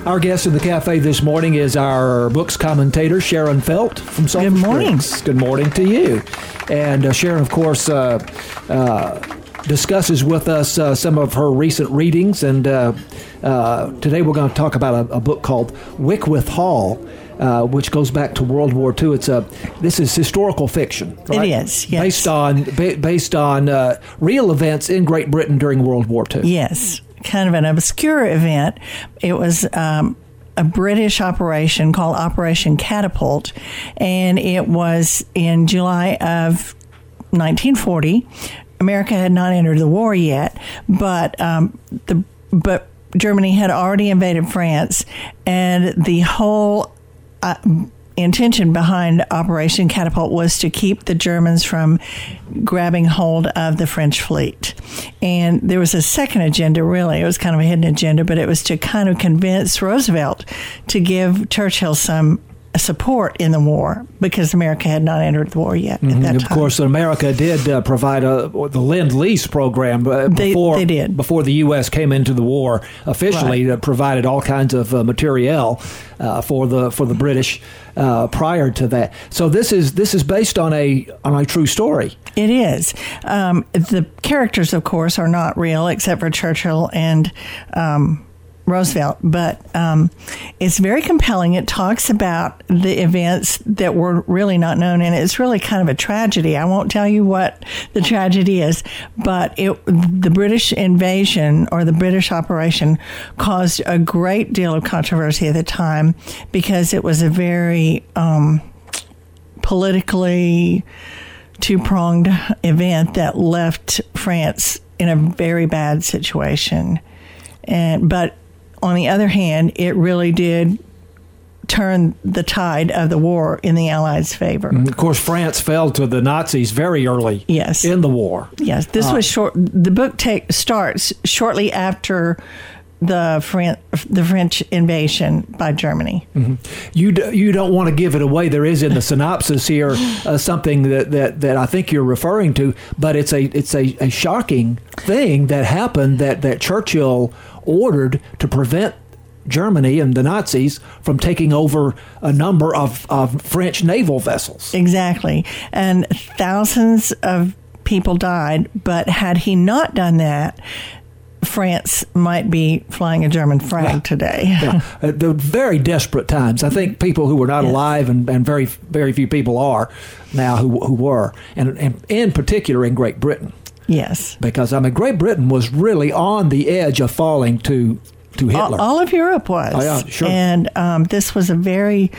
Our guest in the cafe this morning is our books commentator, Sharon Felt from Sulphur Good morning. Springs. Good morning to you. And Sharon, of course, discusses with us some of her recent readings. And today we're going to talk about a book called Wycliffe Hall, which goes back to World War II. This is historical fiction, right? It is, yes. Based on real events in Great Britain during World War II. Yes, kind of an obscure event. It was a British operation called Operation Catapult, and it was in July of 1940. America had not entered the war yet, but Germany had already invaded France, and the whole intention behind Operation Catapult was to keep the Germans from grabbing hold of the French fleet. And there was a second agenda, really. It was kind of a hidden agenda, but it was to kind of convince Roosevelt to give Churchill some support in the war, because America had not entered the war yet at that time. Of course, America did provide the Lend-Lease program before the U.S. came into the war officially. Right. That provided all kinds of materiel for the British prior to that. So this is based on a true story. It is. The characters, of course, are not real except for Churchill and Roosevelt, but it's very compelling. It talks about the events that were really not known, and it's really kind of a tragedy. I won't tell you what the tragedy is, but the British invasion or the British operation caused a great deal of controversy at the time, because it was a very politically two-pronged event that left France in a very bad situation. But on the other hand, it really did turn the tide of the war in the Allies' favor. Of course, France fell to the Nazis very early in the war. Yes, this was short. The book starts shortly after the French invasion by Germany. Mm-hmm. You don't want to give it away. There is in the synopsis here something that I think you're referring to, but it's a shocking thing that happened that Churchill ordered to prevent Germany and the Nazis from taking over a number of French naval vessels. Exactly. And thousands of people died, but had he not done that, France might be flying a German flag today. Yeah. They're very desperate times. I think people who were not alive, and very, very few people are now who were, and in particular in Great Britain. Yes. Because, Great Britain was really on the edge of falling to Hitler. All of Europe was. Oh, yeah, sure. And this was a very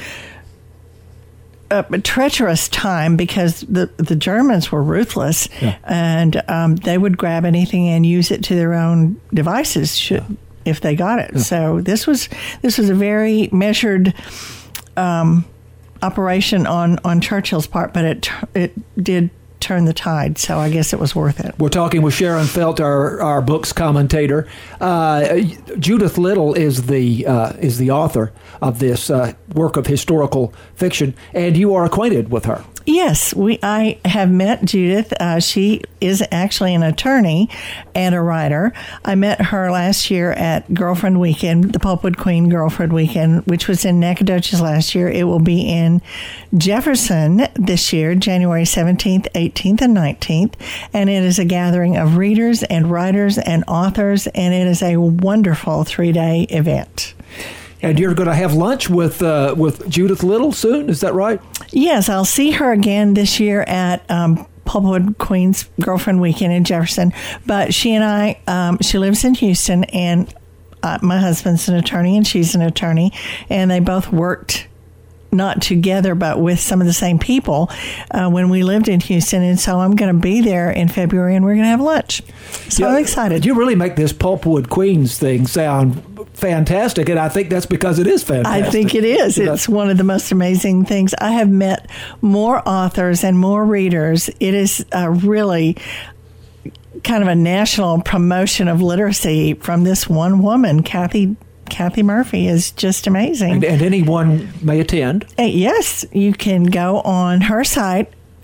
treacherous time, because the Germans were ruthless, and they would grab anything and use it to their own devices if they got it. Yeah. So this was a very measured operation on Churchill's part, but it did turn the tide, so I guess it was worth it. We're talking with Sharon Felt, our books commentator. Judith Little is the author of this work of historical fiction, and you are acquainted with her. Yes, I have met Judith. She is actually an attorney and a writer. I met her last year at Girlfriend Weekend, the Pulpwood Queen Girlfriend Weekend, which was in Nacogdoches last year. It will be in Jefferson this year, January 17th, 18th, and 19th. And it is a gathering of readers and writers and authors, and it is a wonderful 3-day event. And you're going to have lunch with Judith Little soon, is that right? Yes, I'll see her again this year at Pulpwood Queen's Girlfriend Weekend in Jefferson. But she and I, she lives in Houston, and my husband's an attorney and she's an attorney, and they both worked not together, but with some of the same people when we lived in Houston. And so I'm going to be there in February, and we're going to have lunch. So I'm excited. You really make this Pulpwood Queens thing sound fantastic, and I think that's because it is fantastic. I think it is. It's one of the most amazing things. I have met more authors and more readers. It is really kind of a national promotion of literacy from this one woman. Kathy Murphy is just amazing. And anyone may attend. Yes, you can go on her site,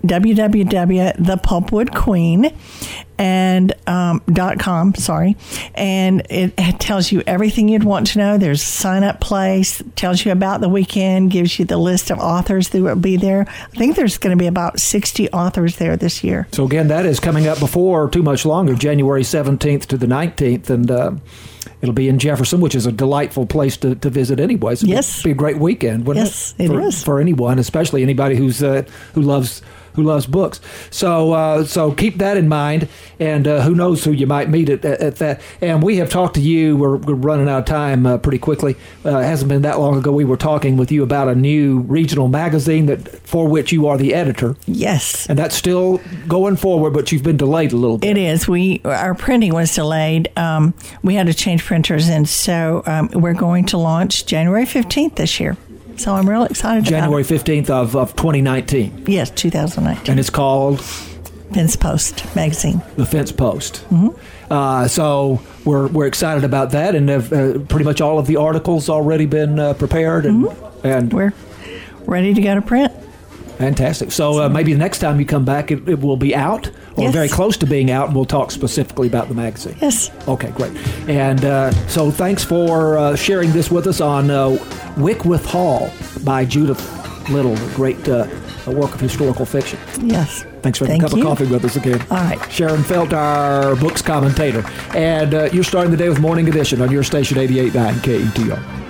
www.thepulpwoodqueen and .com, sorry, and it tells you everything you'd want to know. There's a sign-up place, tells you about the weekend, gives you the list of authors that will be there. I think there's going to be about 60 authors there this year. So again, that is coming up before too much longer, January 17th to the 19th, and it'll be in Jefferson, which is a delightful place to visit anyway. So yes. It'll be a great weekend, wouldn't it? Yes, it is. For anyone, especially anybody who loves books. So keep that in mind, and who knows who you might meet at that. And we have talked to you. We're running out of time pretty quickly. It hasn't been that long ago we were talking with you about a new regional magazine for which you are the editor. Yes. And that's still going forward, but you've been delayed a little bit. It is. Our printing was delayed. We had to change printers, and so we're going to launch January 15th this year. So I'm real excited January 15th of 2019. Yes, 2019. And it's called? Fence Post Magazine. The Fence Post. Mm-hmm. So we're excited about that, and pretty much all of the articles already been prepared, and we're ready to go to print. Fantastic. So maybe the next time you come back, it will be out, or yes. very close to being out, and we'll talk specifically about the magazine. Yes. Okay, great. And so thanks for sharing this with us on Wycliffe Hall by Judith Little, a great work of historical fiction. Yes. Thanks for having a cup of coffee with us again. All right. Sharon Felt, our books commentator. And you're starting the day with Morning Edition on your station 88.9 KETR.